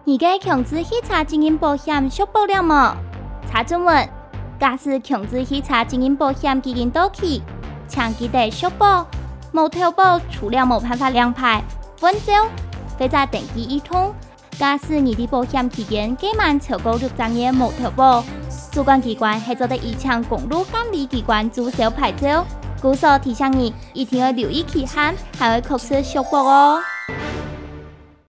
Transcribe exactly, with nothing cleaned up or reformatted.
你嘅强制汽车经营保险续保了冇？查中文，假使强制汽车经营保险期间到期，请记得续保。冇投保，除了冇办法亮牌、换照或者登记一通。假使你的保险期间届满超过六张嘢冇投保，主管机关会做得移请公路监理机关注销牌照。故所提醒你，一定要留意期限，还会确实续保哦。